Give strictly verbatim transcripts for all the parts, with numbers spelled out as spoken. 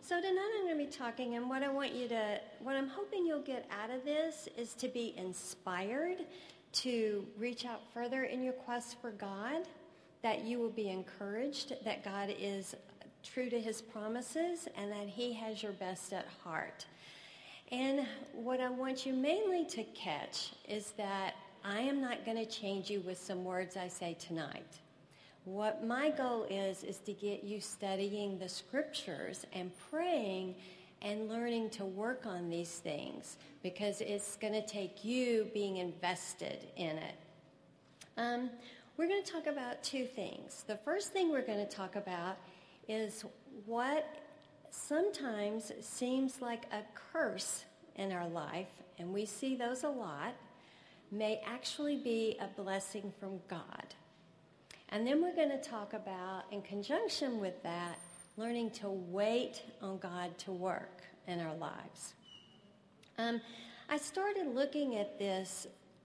So tonight I'm going to be talking, and what I want you to, what I'm hoping you'll get out of this is to be inspired to reach out further in your quest for God, that you will be encouraged that God is true to his promises and that he has your best at heart. And what I want you mainly to catch is that I am not going to change you with some words I say tonight. What my goal is, is to get you studying the scriptures and praying and learning to work on these things, because it's going to take you being invested in it. Um, we're going to talk about two things. The first thing we're going to talk about is what sometimes seems like a curse in our life, and we see those a lot, may actually be a blessing from God. And then we're going to talk about, in conjunction with that, learning to wait on God to work in our lives. Um, I started looking at this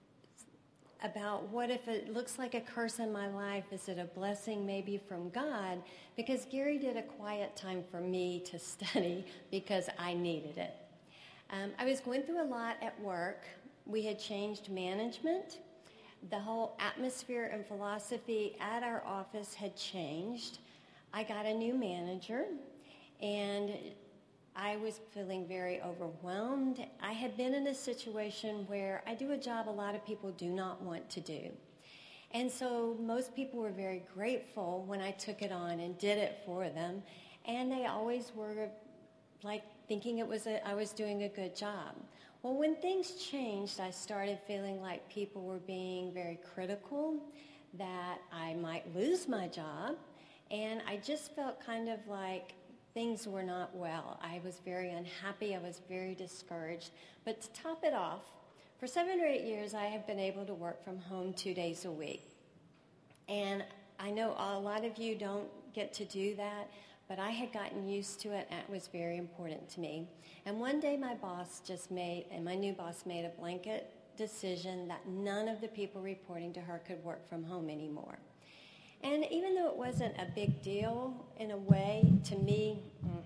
about what if it looks like a curse in my life, is it a blessing maybe from God? Because Gary did a quiet time for me to study because I needed it. Um, I was going through a lot at work. We had changed management. The whole atmosphere and philosophy at our office had changed. I got a new manager, and I was feeling very overwhelmed. I had been in a situation where I do a job a lot of people do not want to do. And so most people were very grateful when I took it on and did it for them, and they always were like thinking it was a, I was doing a good job. Well, when things changed, I started feeling like people were being very critical, that I might lose my job, and I just felt kind of like things were not well. I was very unhappy. I was very discouraged. But to top it off, for seven or eight years, I have been able to work from home two days a week. And I know a lot of you don't get to do that, but I had gotten used to it, and it was very important to me. And one day my boss just made, and my new boss made a blanket decision that none of the people reporting to her could work from home anymore. And even though it wasn't a big deal in a way, to me,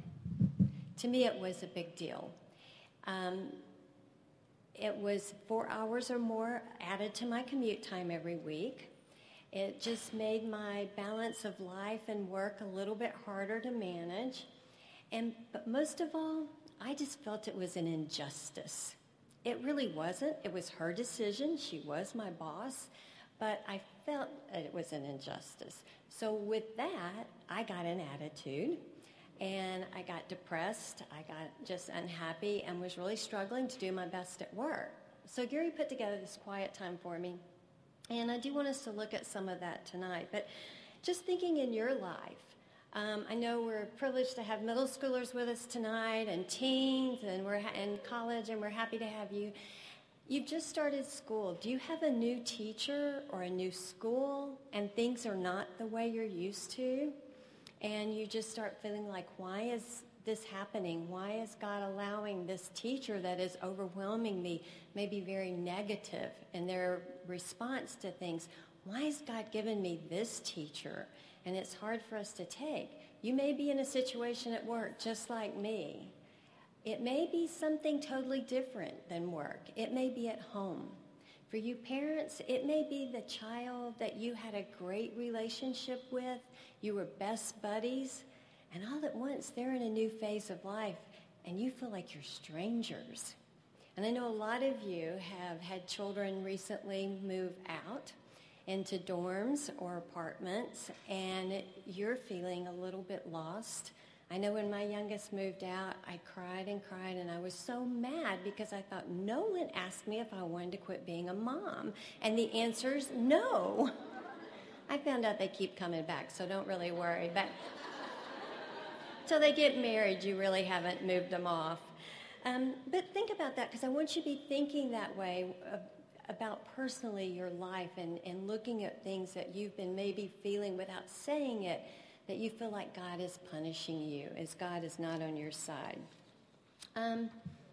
to me it was a big deal. Um, it was four hours or more added to my commute time every week. It just made my balance of life and work a little bit harder to manage. And but most of all, I just felt it was an injustice. It really wasn't. It was her decision. She was my boss. But I felt that it was an injustice. So with that, I got an attitude, and I got depressed. I got just unhappy and was really struggling to do my best at work. So Gary put together this quiet time for me. And I do want us to look at some of that tonight. But just thinking in your life, um, I know we're privileged to have middle schoolers with us tonight, and teens, and we're ha- in college, and we're happy to have you. You've just started school. Do you have a new teacher or a new school, and things are not the way you're used to? And you just start feeling like, why is this happening? Why is God allowing this teacher that is overwhelming me, maybe very negative in their response to things? Why has God given me this teacher? And it's hard for us to take. You may be in a situation at work just like me. It may be something totally different than work. It may be at home. For you parents, it may be the child that you had a great relationship with. You were best buddies. And all at once, they're in a new phase of life, and you feel like you're strangers. And I know a lot of you have had children recently move out into dorms or apartments, and you're feeling a little bit lost. I know when my youngest moved out, I cried and cried, and I was so mad because I thought, no one asked me if I wanted to quit being a mom. And the answer is no. I found out they keep coming back, so don't really worry. But till they get married, you really haven't moved them off. Um, but think about that, because I want you to be thinking that way uh, about personally your life, and, and looking at things that you've been maybe feeling without saying it, that you feel like God is punishing you, as God is not on your side. Um,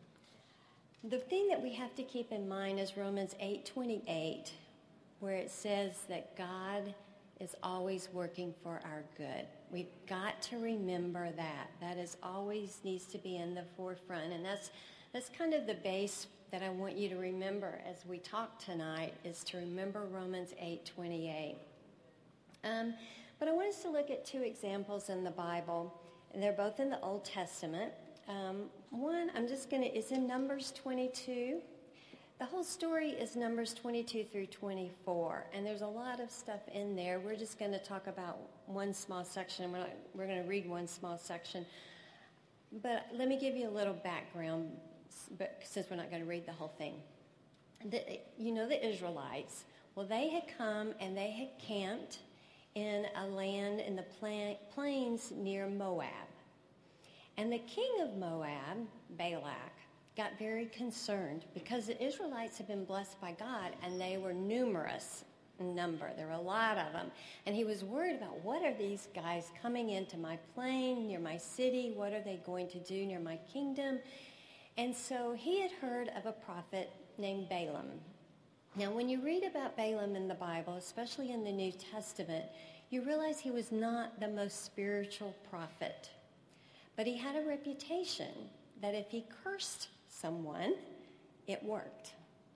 the thing that we have to keep in mind is Romans eight twenty-eight, where it says that God is always working for our good. We've got to remember that. That is always needs to be in the forefront. And that's that's kind of the base that I want you to remember as we talk tonight, is to remember Romans eight twenty-eight. Um, but I want us to look at two examples in the Bible, and they're both in the Old Testament. Um, one, I'm just going to, it's in Numbers twenty-two. The whole story is Numbers twenty-two through twenty-four, and there's a lot of stuff in there. We're just going to talk about one small section. We're, not, we're going to read one small section. But let me give you a little background, but since we're not going to read the whole thing. The, you know the Israelites. Well, they had come and they had camped in a land in the pla- plains near Moab. And the king of Moab, Balak, got very concerned because the Israelites had been blessed by God, and they were numerous in number. There were a lot of them. And he was worried about, what are these guys coming into my plain, near my city? What are they going to do near my kingdom? And so he had heard of a prophet named Balaam. Now, when you read about Balaam in the Bible, especially in the New Testament, you realize he was not the most spiritual prophet. But he had a reputation that if he cursed someone, it worked.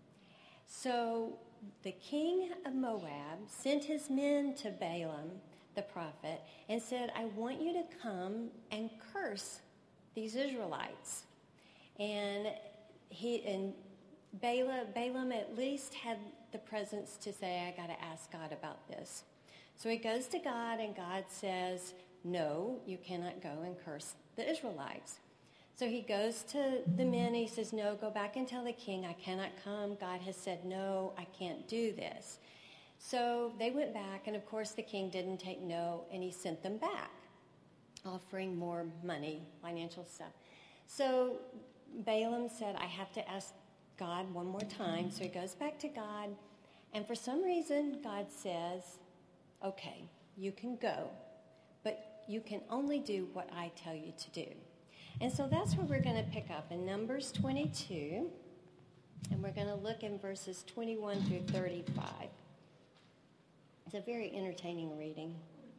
So the king of Moab sent his men to Balaam, the prophet, and said, I want you to come and curse these Israelites. And he and Balaam, Balaam at least had the presence to say, I got to ask God about this. So he goes to God, and God says, no, you cannot go and curse the Israelites. So he goes to the men, he says, no, go back and tell the king, I cannot come. God has said, no, I can't do this. So they went back, and of course the king didn't take no, and he sent them back, offering more money, financial stuff. So Balaam said, I have to ask God one more time. So he goes back to God, and for some reason, God says, okay, you can go, but you can only do what I tell you to do. And so that's where we're going to pick up in Numbers twenty-two, and we're going to look in verses twenty-one through thirty-five. It's a very entertaining reading.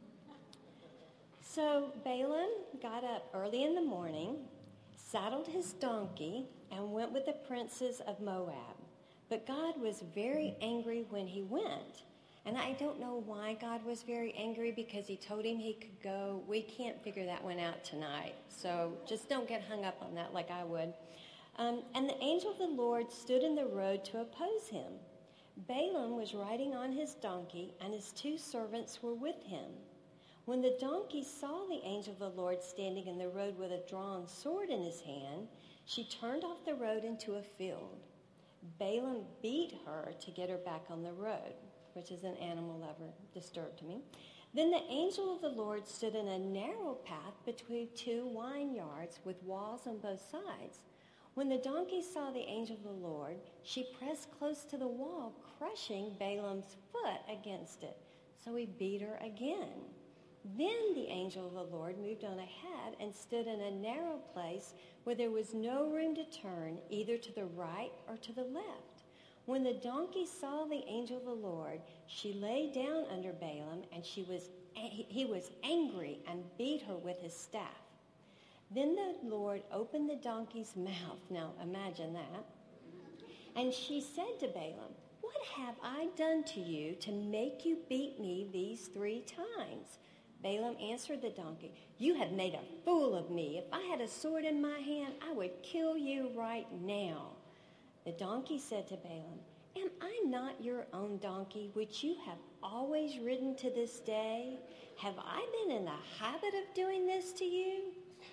So Balaam got up early in the morning, saddled his donkey, and went with the princes of Moab. But God was very angry when he went. And I don't know why God was very angry, because he told him he could go. We can't figure that one out tonight. So just don't get hung up on that like I would. Um, and the angel of the Lord stood in the road to oppose him. Balaam was riding on his donkey, and his two servants were with him. When the donkey saw the angel of the Lord standing in the road with a drawn sword in his hand, she turned off the road into a field. Balaam beat her to get her back on the road, which is an animal lover, disturbed me. Then the angel of the Lord stood in a narrow path between two vineyards with walls on both sides. When the donkey saw the angel of the Lord, she pressed close to the wall, crushing Balaam's foot against it. So he beat her again. Then the angel of the Lord moved on ahead and stood in a narrow place where there was no room to turn, either to the right or to the left. When the donkey saw the angel of the Lord, she lay down under Balaam, and she was he was angry and beat her with his staff. Then the Lord opened the donkey's mouth. Now imagine that. And she said to Balaam, what have I done to you to make you beat me these three times? Balaam answered the donkey, you have made a fool of me. If I had a sword in my hand, I would kill you right now. The donkey said to Balaam, am I not your own donkey, which you have always ridden to this day? Have I been in the habit of doing this to you?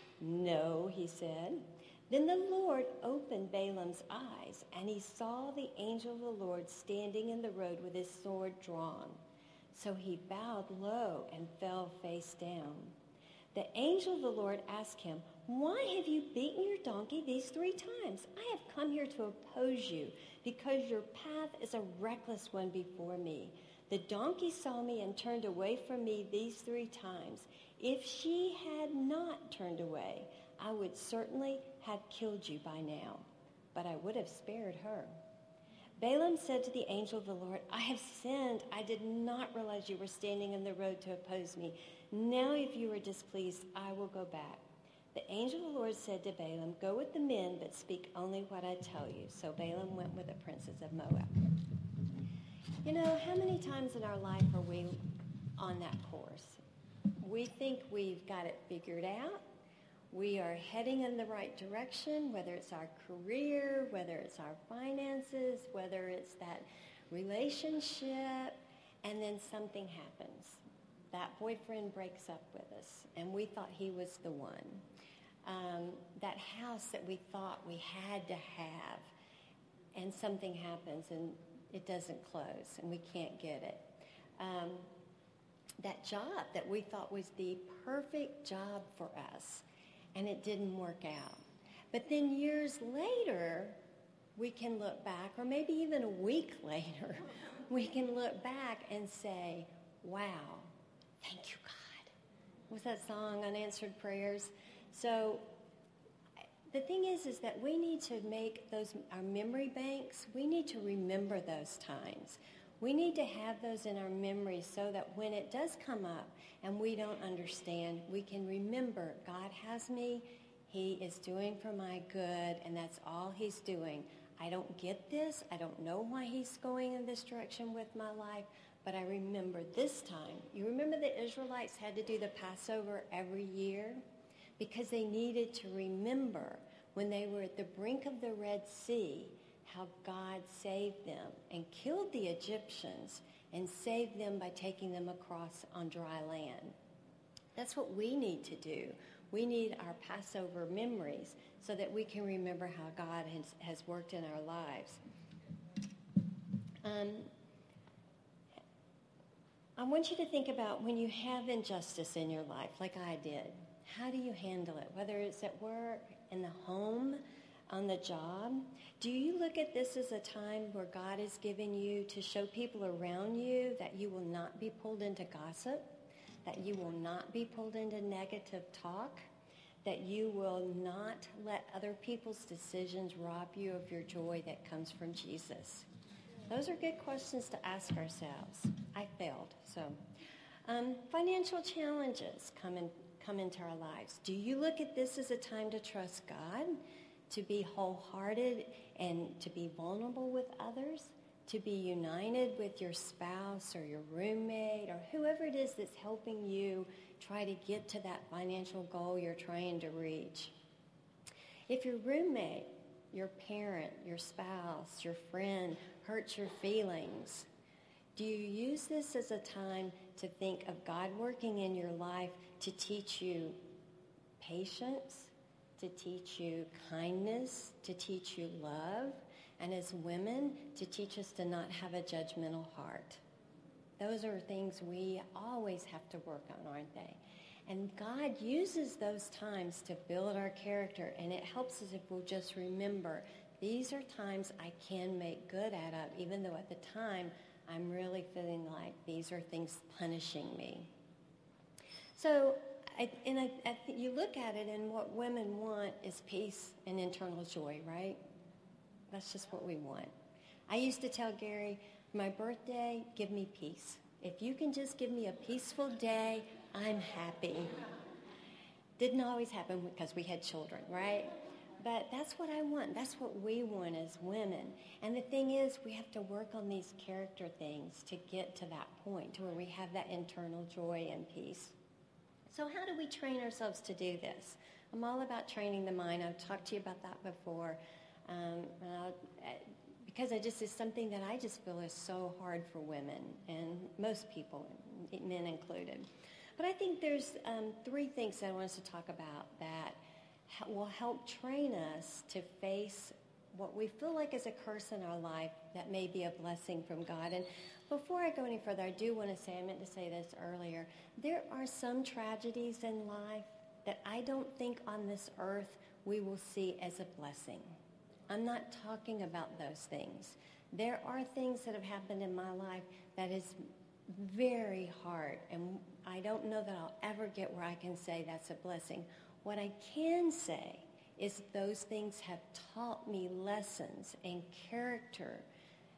No, he said. Then the Lord opened Balaam's eyes, and he saw the angel of the Lord standing in the road with his sword drawn. So he bowed low and fell face down. The angel of the Lord asked him, why have you beaten your donkey these three times? I have come here to oppose you, because your path is a reckless one before me. The donkey saw me and turned away from me these three times. If she had not turned away, I would certainly have killed you by now, but I would have spared her. Balaam said to the angel of the Lord, I have sinned. I did not realize you were standing in the road to oppose me. Now if you are displeased, I will go back. The angel of the Lord said to Balaam, go with the men, but speak only what I tell you. So Balaam went with the princes of Moab. You know, how many times in our life are we on that course? We think we've got it figured out. We are heading in the right direction, whether it's our career, whether it's our finances, whether it's that relationship, and then something happens. That boyfriend breaks up with us, and we thought he was the one. Um, that house that we thought we had to have, and something happens, and it doesn't close, and we can't get it. Um, that job that we thought was the perfect job for us, and it didn't work out. But then years later, we can look back, or maybe even a week later, we can look back and say, wow, thank you, God. Was that song, Unanswered Prayers? So the thing is, is that we need to make those our memory banks. We need to remember those times. We need to have those in our memory so that when it does come up and we don't understand, we can remember God has me. He is doing for my good, and that's all he's doing. I don't get this. I don't know why he's going in this direction with my life, but I remember this time. You remember the Israelites had to do the Passover every year because they needed to remember when they were at the brink of the Red Sea how God saved them and killed the Egyptians and saved them by taking them across on dry land. That's what we need to do. We need our Passover memories so that we can remember how God has, has worked in our lives. Um, I want you to think about when you have injustice in your life, like I did. How do you handle it? Whether it's at work, in the home, on the job. Do you look at this as a time where God is giving you to show people around you that you will not be pulled into gossip, that you will not be pulled into negative talk, that you will not let other people's decisions rob you of your joy that comes from Jesus? Those are good questions to ask ourselves. I failed. So, um, financial challenges come in, come into our lives. Do you look at this as a time to trust God, to be wholehearted and to be vulnerable with others, to be united with your spouse or your roommate or whoever it is that's helping you try to get to that financial goal you're trying to reach? If your roommate, your parent, your spouse, your friend hurts your feelings, do you use this as a time to think of God working in your life to teach you patience, to teach you kindness, to teach you love, and as women, to teach us to not have a judgmental heart? Those are things we always have to work on, aren't they? And God uses those times to build our character, and it helps us if we'll just remember, these are times I can make good out of, even though at the time I'm really feeling like these are things punishing me. So, I, and I, I th- you look at it, and what women want is peace and internal joy, right? That's just what we want. I used to tell Gary, my birthday, give me peace. If you can just give me a peaceful day, I'm happy. Didn't always happen because we had children, right? But that's what I want. That's what we want as women. And the thing is, we have to work on these character things to get to that point to where we have that internal joy and peace. So how do we train ourselves to do this? I'm all about training the mind. I've talked to you about that before. Um, uh, because I just is something that I just feel is so hard for women and most people, men included. But I think there's um, three things that I want us to talk about that ha- will help train us to face what we feel like is a curse in our life that may be a blessing from God. And before I go any further, I do want to say, I meant to say this earlier, there are some tragedies in life that I don't think on this earth we will see as a blessing. I'm not talking about those things. There are things that have happened in my life that is very hard, and I don't know that I'll ever get where I can say that's a blessing. What I can say is those things have taught me lessons and character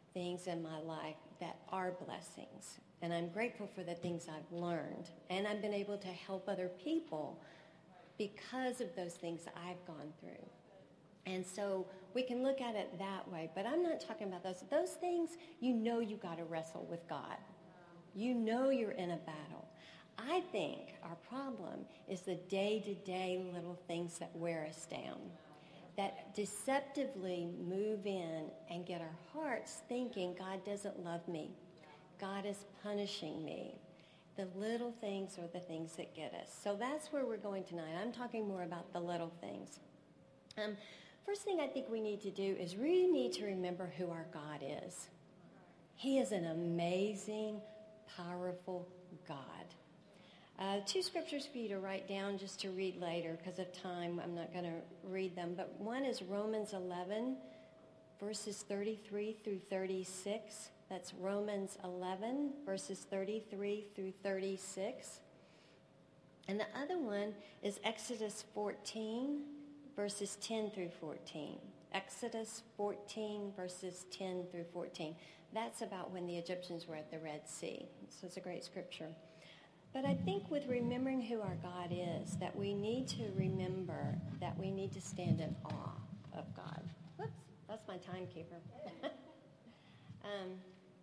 things in my life that are blessings. And I'm grateful for the things I've learned. And I've been able to help other people because of those things I've gone through. And so we can look at it that way. But I'm not talking about those. Those things, you know you got to wrestle with God. You know you're in a battle. I think our problem is the day-to-day little things that wear us down, that deceptively move in and get our hearts thinking God doesn't love me. God is punishing me. The little things are the things that get us. So that's where we're going tonight. I'm talking more about the little things. Um, first thing I think we need to do is we need to remember who our God is. He is an amazing, powerful God. Uh, two scriptures for you to write down just to read later because of time. I'm not going to read them. But one is Romans eleven, verses thirty-three through thirty-six. That's Romans eleven, verses thirty-three through thirty-six. And the other one is Exodus fourteen, verses ten through fourteen. Exodus fourteen, verses ten through fourteen. That's about when the Egyptians were at the Red Sea. So it's a great scripture. But I think with remembering who our God is, that we need to remember that we need to stand in awe of God. Whoops, that's my timekeeper. um,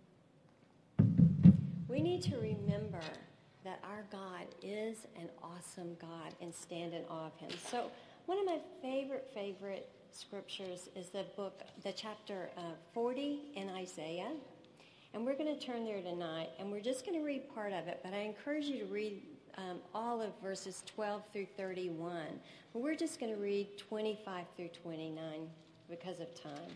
we need to remember that our God is an awesome God and stand in awe of him. So one of my favorite, favorite scriptures is the book, the chapter uh, forty in Isaiah. And we're going to turn there tonight, and we're just going to read part of it, but I encourage you to read um, all of verses twelve through thirty-one. But we're just going to read twenty-five through twenty-nine because of time.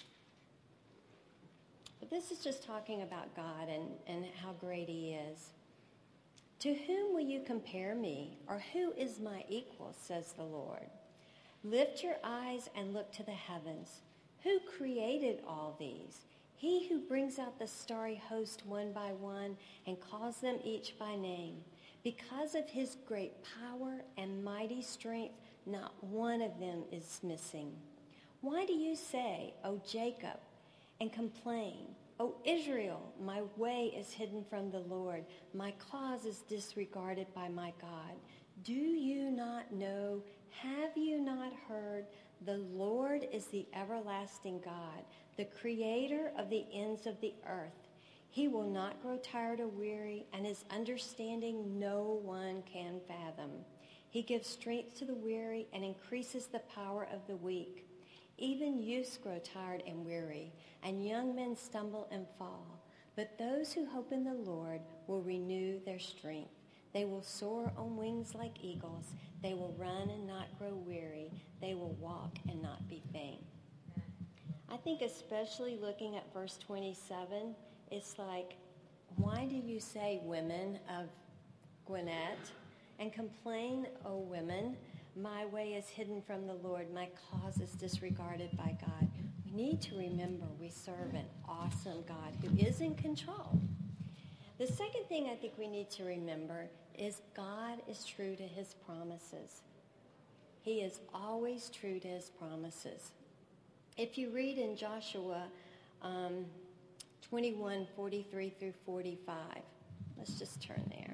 But this is just talking about God and, and how great he is. To whom will you compare me, or who is my equal, says the Lord. Lift your eyes and look to the heavens. Who created all these? He who brings out the starry host one by one and calls them each by name. Because of his great power and mighty strength, not one of them is missing. Why do you say, O Jacob, and complain? O Israel, my way is hidden from the Lord. My cause is disregarded by my God. Do you not know? Have you not heard? The Lord is the everlasting God, the creator of the ends of the earth. He will not grow tired or weary, and his understanding no one can fathom. He gives strength to the weary and increases the power of the weak. Even youths grow tired and weary, and young men stumble and fall. But those who hope in the Lord will renew their strength. They will soar on wings like eagles. They will run and not grow weary. They will walk and not be faint. I think especially looking at verse twenty-seven, it's like, why do you say, women of Gwinnett, and complain, O women, my way is hidden from the Lord, my cause is disregarded by God. We need to remember we serve an awesome God who is in control. The second thing I think we need to remember is God is true to his promises. He is always true to his promises. If you read in Joshua um, twenty-one, forty-three through forty-five, let's just turn there.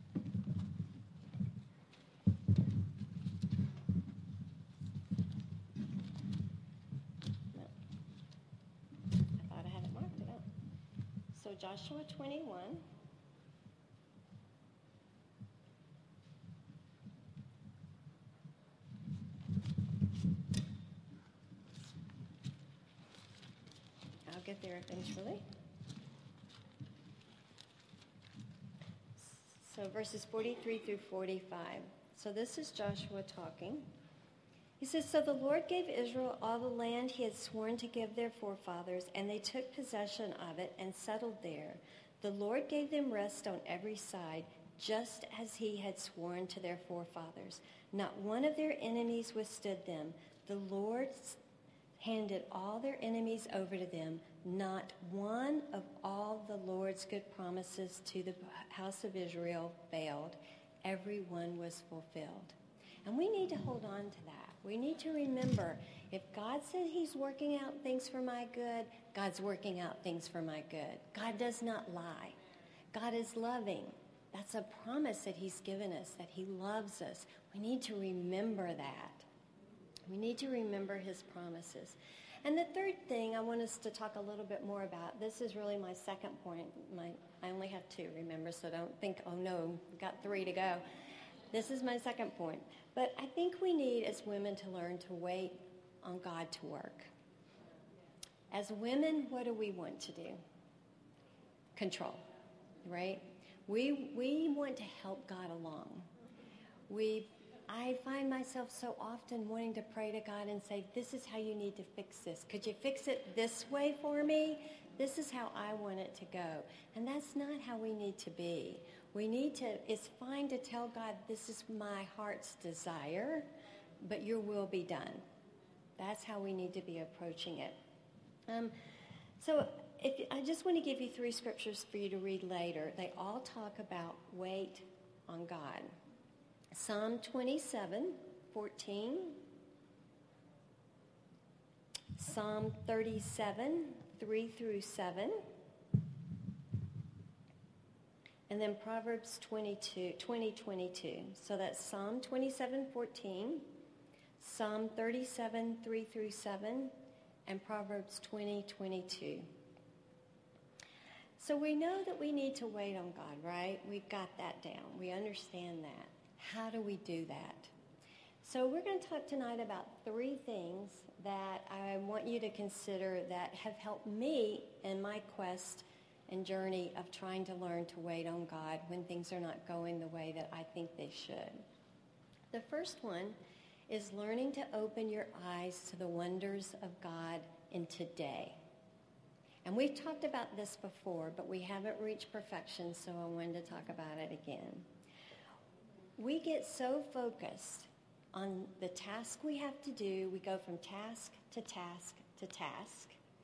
No. I thought I had it marked it up. So Joshua twenty-one. I'll get there eventually. So verses forty-three through forty-five. So this is Joshua talking. He says, So the Lord gave Israel all the land he had sworn to give their forefathers, and they took possession of it and settled there. The Lord gave them rest on every side, just as he had sworn to their forefathers. Not one of their enemies withstood them. The Lord handed all their enemies over to them. Not one of all the Lord's good promises to the house of Israel failed. Every one was fulfilled. And we need to hold on to that. We need to remember, if God said he's working out things for my good, God's working out things for my good. God does not lie. God is loving. That's a promise that he's given us, that he loves us. We need to remember that. We need to remember his promises. And the third thing I want us to talk a little bit more about, this is really my second point. My, I only have two, remember, so don't think, oh no, we've got three to go. This is my second point. But I think we need, as women, to learn to wait on God to work. As women, what do we want to do? Control, right? We we want to help God along. We, I find myself so often wanting to pray to God and say, this is how you need to fix this. Could you fix it this way for me? This is how I want it to go. And that's not how we need to be. We need to, it's fine to tell God, this is my heart's desire, but your will be done. That's how we need to be approaching it. Um, so if, I just want to give you three scriptures for you to read later. They all talk about wait on God. Psalm twenty-seven, fourteen. Psalm thirty-seven, three through seven. And then Proverbs twenty-two, twenty, twenty-two. So that's Psalm twenty-seven, fourteen, Psalm thirty-seven, three through seven, and Proverbs twenty, twenty-two. So we know that we need to wait on God, right? We've got that down. We understand that. How do we do that? So we're going to talk tonight about three things that I want you to consider that have helped me in my quest and journey of trying to learn to wait on God when things are not going the way that I think they should. The first one is learning to open your eyes to the wonders of God in today. And we've talked about this before, but we haven't reached perfection, so I wanted to talk about it again. We get so focused on the task we have to do. We go from task to task to task.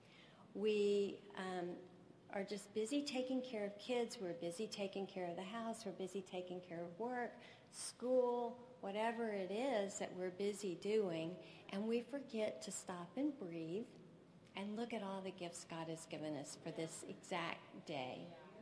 We um, are just busy taking care of kids. We're busy taking care of the house. We're busy taking care of work, school, whatever it is that we're busy doing. And we forget to stop and breathe and look at all the gifts God has given us for this exact day.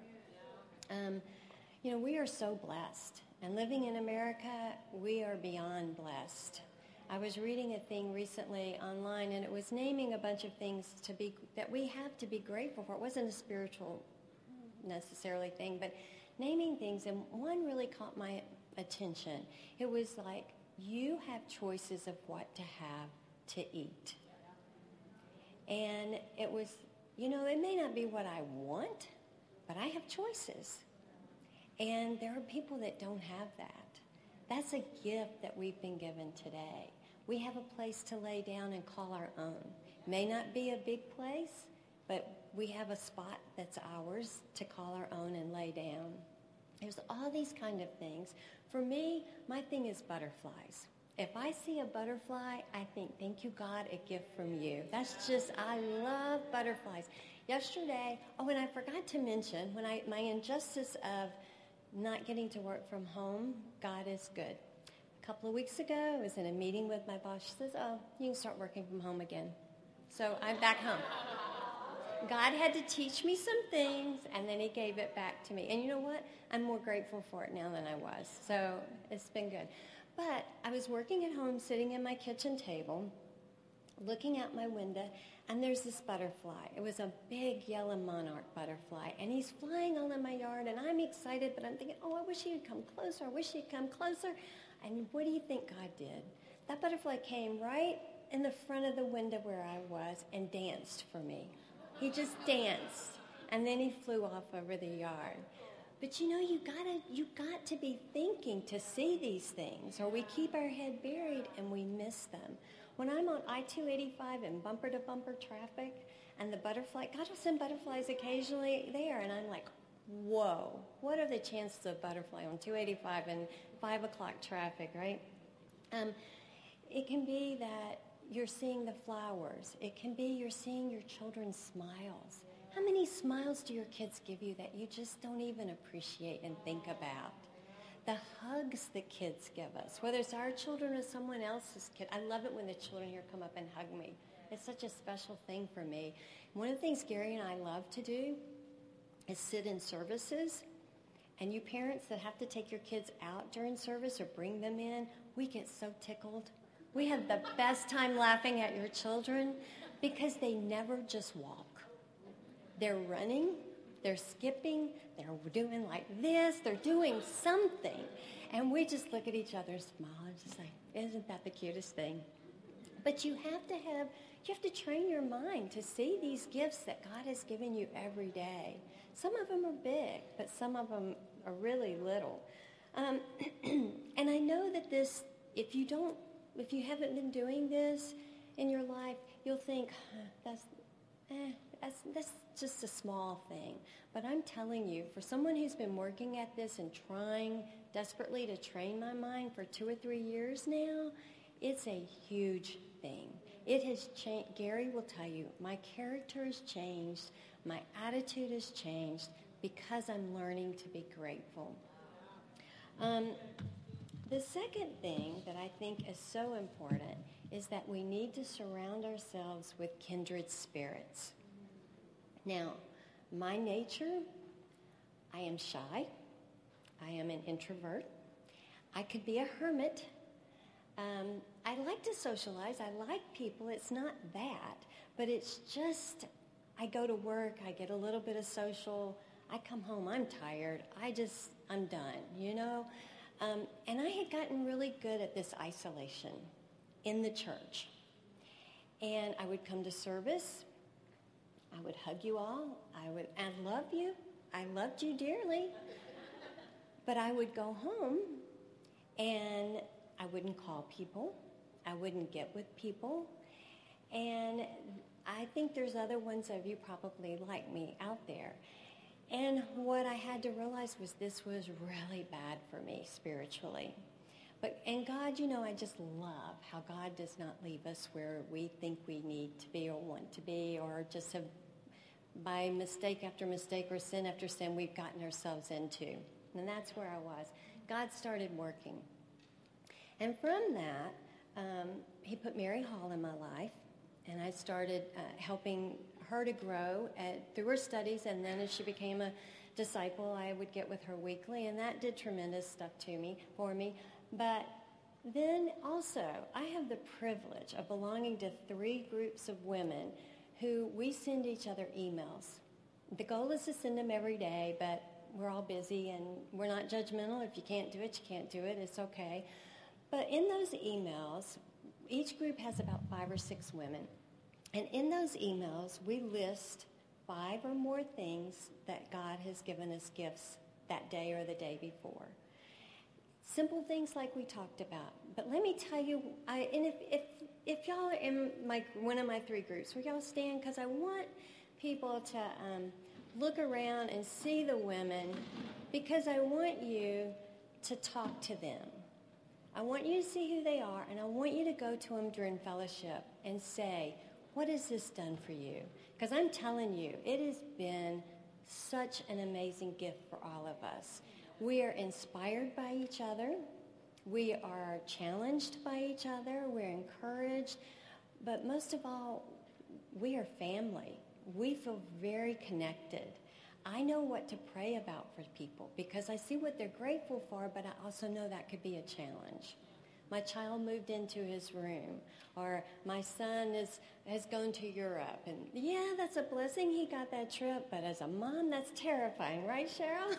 Um, you know, we are so blessed. And living in America, we are beyond blessed. I was reading a thing recently online, and it was naming a bunch of things to be that we have to be grateful for. It wasn't a spiritual necessarily thing, but naming things, and one really caught my attention. It was like, you have choices of what to have to eat. And it was, you know, it may not be what I want, but I have choices. And there are people that don't have that. That's a gift that we've been given today. We have a place to lay down and call our own. May not be a big place, but we have a spot that's ours to call our own and lay down. There's all these kind of things. For me, my thing is butterflies. If I see a butterfly, I think, thank you, God, a gift from you. That's just, I love butterflies. Yesterday, oh, and I forgot to mention, when I my injustice of not getting to work from home, God is good. A couple of weeks ago, I was in a meeting with my boss. She says, oh, you can start working from home again. So I'm back home. God had to teach me some things, and then he gave it back to me. And you know what? I'm more grateful for it now than I was. So it's been good. But I was working at home, sitting at my kitchen table, looking out my window, and there's this butterfly. It was a big yellow monarch butterfly, and he's flying all in my yard, and I'm excited, but I'm thinking, oh, I wish he'd come closer. I wish he'd come closer. And what do you think God did? That butterfly came right in the front of the window where I was and danced for me. He just danced, and then he flew off over the yard. But you know, you gotta, you got to be thinking to see these things, or we keep our head buried and we miss them. When I'm on I two eighty-five in bumper-to-bumper traffic, and the butterfly, God will send butterflies occasionally there, and I'm like, whoa, what are the chances of butterfly on two eighty-five and five o'clock traffic, right? Um, it can be that you're seeing the flowers. It can be you're seeing your children's smiles. How many smiles do your kids give you that you just don't even appreciate and think about? the hugs that kids give us, whether it's our children or someone else's kid. I love it when the children here come up and hug me. It's such a special thing for me. One of the things Gary and I love to do is sit in services. And you parents that have to take your kids out during service or bring them in, we get so tickled. We have the best time laughing at your children because they never just walk. They're running, they're skipping, they're doing like this, they're doing something. And we just look at each other and smile and just say, isn't that the cutest thing? But you have to have, you have to train your mind to see these gifts that God has given you every day. Some of them are big, but some of them are really little. Um, and I know that this, if you don't, if you haven't been doing this in your life, you'll think, huh, that's, eh, that's, that's just a small thing. But I'm telling you, for someone who's been working at this and trying desperately to train my mind for two or three years now, it's a huge thing. It has changed. Gary will tell you, my character has changed, my attitude has changed because I'm learning to be grateful. Um, the second thing that I think is so important is that we need to surround ourselves with kindred spirits. Now, my nature, I am shy. I am an introvert. I could be a hermit. Um, I like to socialize. I like people. It's not that, but it's just, I go to work. I get a little bit of social. I come home. I'm tired. I just, I'm done, you know? Um, and I had gotten really good at this isolation in the church. And I would come to service. I would hug you all. I would, I love you. I loved you dearly. But I would go home and I wouldn't call people. I wouldn't get with people. And I think there's other ones of you probably like me out there. And what I had to realize was this was really bad for me spiritually. But and God, you know, I just love how God does not leave us where we think we need to be or want to be, or just have, by mistake after mistake or sin after sin, we've gotten ourselves into. And that's where I was. God started working. And from that, um, he put Mary Hall in my life, and I started uh, helping her to grow at, through her studies, and then as she became a disciple, I would get with her weekly, and that did tremendous stuff to me, for me. But then also, I have the privilege of belonging to three groups of women who we send each other emails. The goal is to send them every day, but we're all busy, and we're not judgmental. If you can't do it, you can't do it. It's okay. But in those emails, each group has about five or six women. And in those emails, we list five or more things that God has given us gifts that day or the day before. Simple things like we talked about. But let me tell you, I, and if, if, if y'all are in my, one of my three groups, will y'all stand? Because I want people to um, look around and see the women, because I want you to talk to them. I want you to see who they are, and I want you to go to them during fellowship and say, what has this done for you? Because I'm telling you, it has been such an amazing gift for all of us. We are inspired by each other. We are challenged by each other. We're encouraged. But most of all, we are family. We feel very connected. I know what to pray about for people because I see what they're grateful for, but I also know that could be a challenge. My child moved into his room, or my son is, has gone to Europe. And yeah, that's a blessing he got that trip, but as a mom, that's terrifying, right, Cheryl?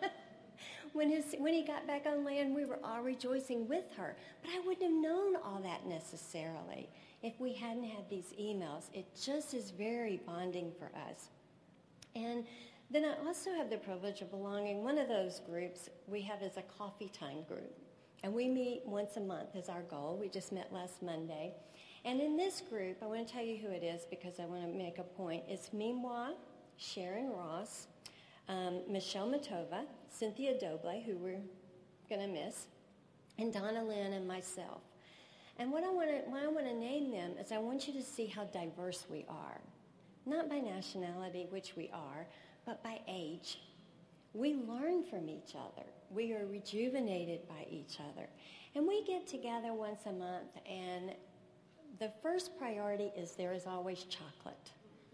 when, his, when he got back on land, we were all rejoicing with her. But I wouldn't have known all that necessarily if we hadn't had these emails. It just is very bonding for us. And then I also have the privilege of belonging. One of those groups we have is a coffee time group. And we meet once a month is our goal. We just met last Monday. And in this group, I want to tell you who it is because I want to make a point. It's Mimwa, Sharon Ross, um, Michelle Matova, Cynthia Doble, who we're going to miss, and Donna Lynn and myself. And what I want to, why I want to name them is I want you to see how diverse we are. Not by nationality, which we are, but by age. We learn from each other. we are rejuvenated by each other. And we get together once a month, and the first priority is there is always chocolate.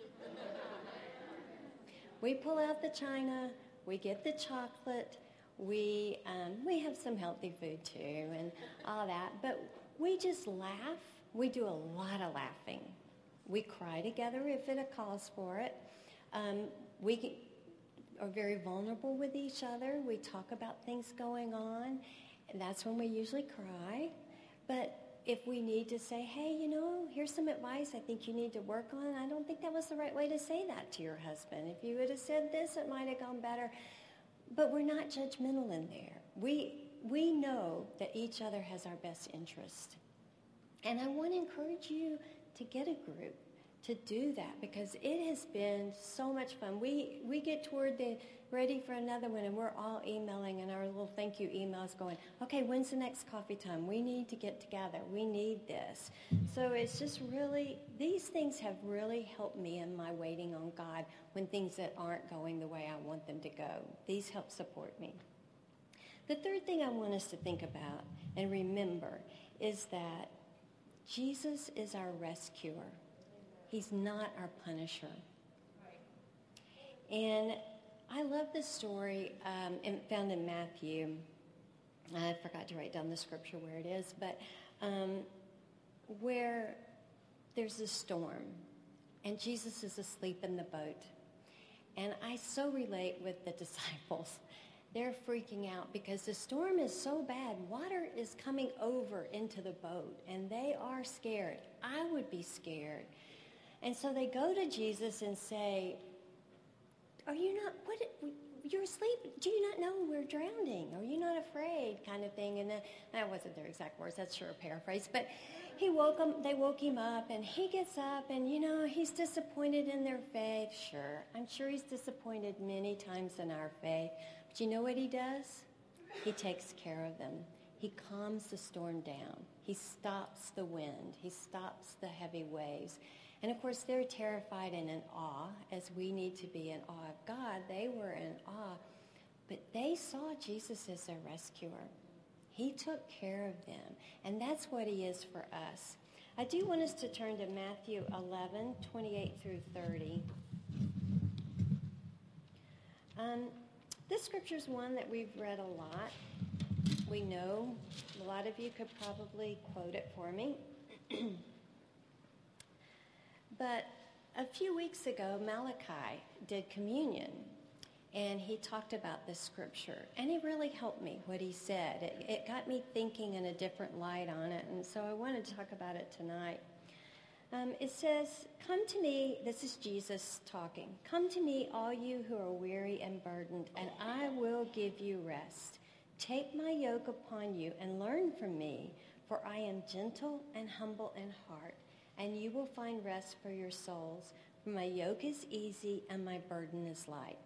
We pull out the china, we get the chocolate, we um, we have some healthy food too and all that, but we just laugh. We do a lot of laughing. We cry together if it calls for it. Um, we are very vulnerable with each other. We talk about things going on, and that's when we usually cry. But if we need to say, hey, you know, here's some advice I think you need to work on, I don't think that was the right way to say that to your husband. If you would have said this, it might have gone better. But we're not judgmental in there. We, we know that each other has our best interest. And I want to encourage you to get a group to do that, because it has been so much fun. We we get toward the ready for another one, and we're all emailing, and our little thank you emails going, okay, when's the next coffee time? We need to get together. We need this. So it's just really, these things have really helped me in my waiting on God when things that aren't going the way I want them to go. These help support me. The third thing I want us to think about and remember is that Jesus is our rescuer. He's not our punisher. And I love this story um, found in Matthew. I forgot to write down the scripture where it is, but um, where there's a storm, and Jesus is asleep in the boat. And I so relate with the disciples. They're freaking out because the storm is so bad. Water is coming over into the boat, and they are scared. I would be scared. And so they go to Jesus and say, are you not, what, you're asleep? Do you not know we're drowning? Are you not afraid? Kind of thing. And then, that wasn't their exact words, that's sure a paraphrase. But he woke him, they woke him up, and he gets up, and, you know, he's disappointed in their faith. Sure, I'm sure he's disappointed many times in our faith. But you know what he does? He takes care of them. He calms the storm down. He stops the wind. He stops the heavy waves. And, of course, they're terrified and in awe, as we need to be in awe of God. They were in awe. But they saw Jesus as their rescuer. He took care of them. And that's what he is for us. I do want us to turn to Matthew eleven, twenty-eight through thirty. Um, this scripture is one that we've read a lot. We know a lot of you could probably quote it for me. But a few weeks ago, Malachi did communion, and he talked about this scripture, and it really helped me, what he said. It, it got me thinking in a different light on it, and so I wanted to talk about it tonight. Um, it says, come to me, this is Jesus talking, come to me, all you who are weary and burdened, and I will give you rest. Take my yoke upon you and learn from me, for I am gentle and humble in heart, and you will find rest for your souls. For my yoke is easy and my burden is light.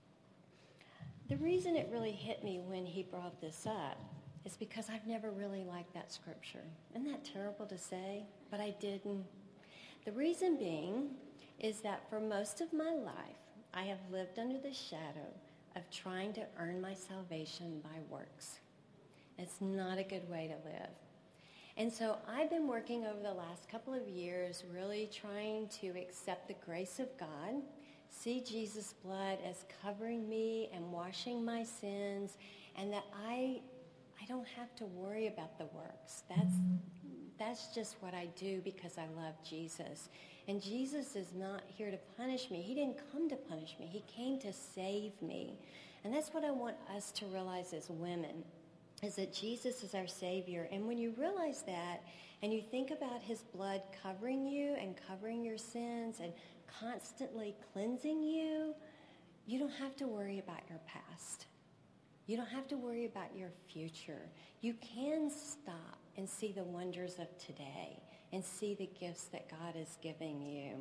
The reason it really hit me when he brought this up is because I've never really liked that scripture. Isn't that terrible to say? But I didn't. The reason being is that for most of my life, I have lived under the shadow of trying to earn my salvation by works. It's not a good way to live. And so I've been working over the last couple of years really trying to accept the grace of God, see Jesus' blood as covering me and washing my sins, and that I I don't have to worry about the works. That's that's just what I do because I love Jesus. And Jesus is not here to punish me. He didn't come to punish me. He came to save me. And that's what I want us to realize as women, is that Jesus is our Savior. And when you realize that, and you think about his blood covering you and covering your sins and constantly cleansing you, you don't have to worry about your past. You don't have to worry about your future. You can stop and see the wonders of today and see the gifts that God is giving you.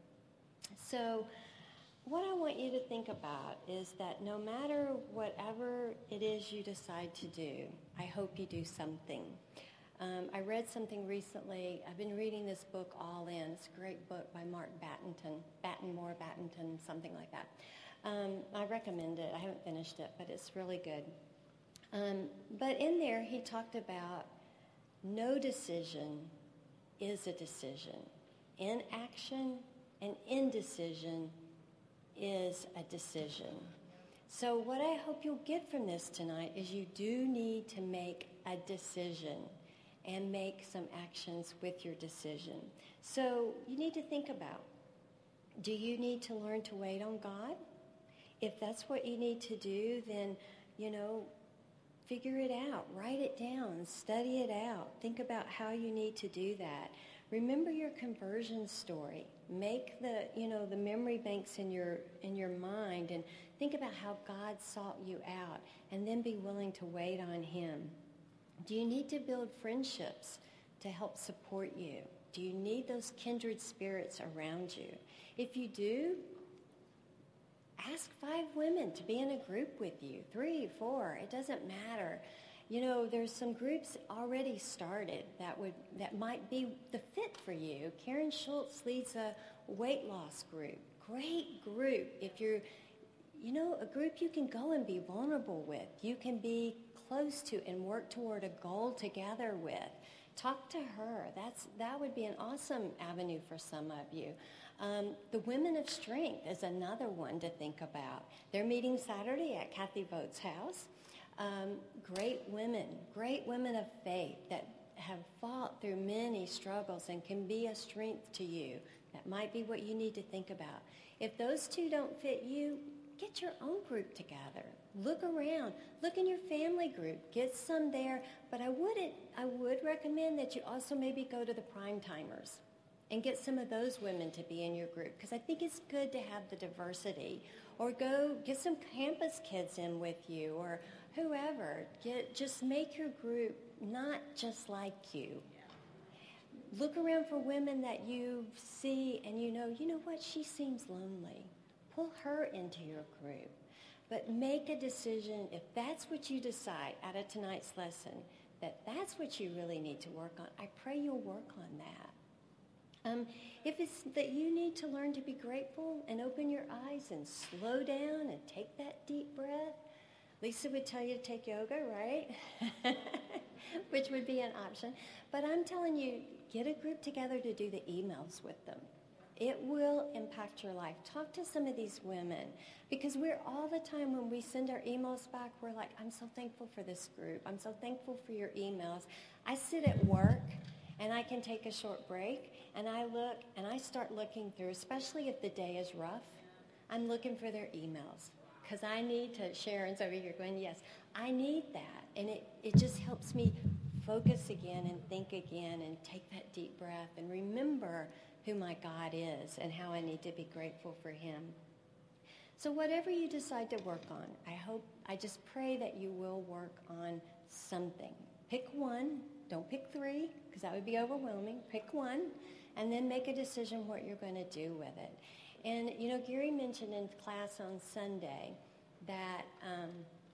So what I want you to think about is that no matter whatever it is you decide to do, I hope you do something. Um, I read something recently. I've been reading this book, All In. It's a great book by Mark Battenton, Battenmore, Battenton, something like that. Um, I recommend it. I haven't finished it, but it's really good. Um, but in there, he talked about no decision is a decision. Inaction and indecision is a decision. So what I hope you'll get from this tonight is you do need to make a decision and make some actions with your decision. So you need to think about, do you need to learn to wait on God? If that's what you need to do, then, you know, figure it out. Write it down. Study it out. Think about how you need to do that. Remember your conversion story. Make the, you know, the memory banks in your in your mind and think about how God sought you out, and then be willing to wait on him. Do you need to build friendships to help support you? Do you need those kindred spirits around you? If you do, ask five women to be in a group with you. Three, four, it doesn't matter. You know, there's some groups already started that would that might be the fit for you. Karen Schultz leads a weight loss group. Great group. If you're, you know, a group you can go and be vulnerable with. You can be close to and work toward a goal together with. Talk to her. That's that would be an awesome avenue for some of you. Um, the Women of Strength is another one to think about. They're meeting Saturday at Kathy Vote's house. Um, great women, great women of faith that have fought through many struggles and can be a strength to you. That might be what you need to think about. If those two don't fit you, get your own group together. Look around. Look in your family group. Get some there. But I would I would recommend that you also maybe go to the Prime Timers and get some of those women to be in your group, because I think it's good to have the diversity. Or go get some campus kids in with you, or whoever. Get just make your group not just like you. Look around for women that you see and you know, you know what, she seems lonely. Pull her into your group. But make a decision, if that's what you decide out of tonight's lesson, that that's what you really need to work on. I pray you'll work on that. Um, if it's that you need to learn to be grateful and open your eyes and slow down and take that deep breath, Lisa would tell you to take yoga, right? Which would be an option. But I'm telling you, get a group together to do the emails with them. It will impact your life. Talk to some of these women, because we're all the time when we send our emails back, we're like, I'm so thankful for this group. I'm so thankful for your emails. I sit at work and I can take a short break and I look and I start looking through, especially if the day is rough, I'm looking for their emails because I need to, Sharon's over here going, yes, I need that. And it, it just helps me focus again and think again and take that deep breath and remember who my God is and how I need to be grateful for him. So whatever you decide to work on, I hope, I just pray that you will work on something. Pick one. Don't pick three, because that would be overwhelming. Pick one, and then make a decision what you're going to do with it. And, you know, Gary mentioned in class on Sunday that um,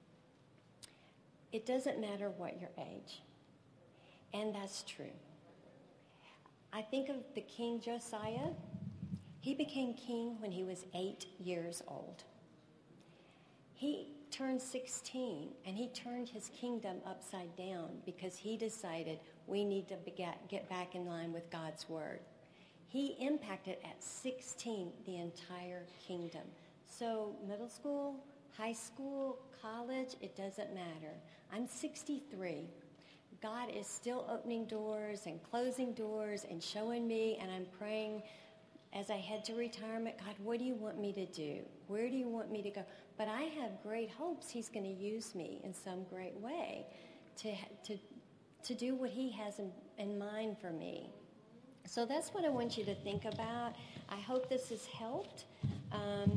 it doesn't matter what your age. And that's true. I think of the King Josiah. He became king when he was eight years old. He turned sixteen, and he turned his kingdom upside down because he decided we need to get, get back in line with God's word. He impacted at sixteen the entire kingdom. So middle school, high school, college, it doesn't matter. I'm sixty-three. God is still opening doors and closing doors and showing me, and I'm praying as I head to retirement, God, what do you want me to do? Where do you want me to go? But I have great hopes he's going to use me in some great way to to to do what he has in, in mind for me. So that's what I want you to think about. I hope this has helped. Um,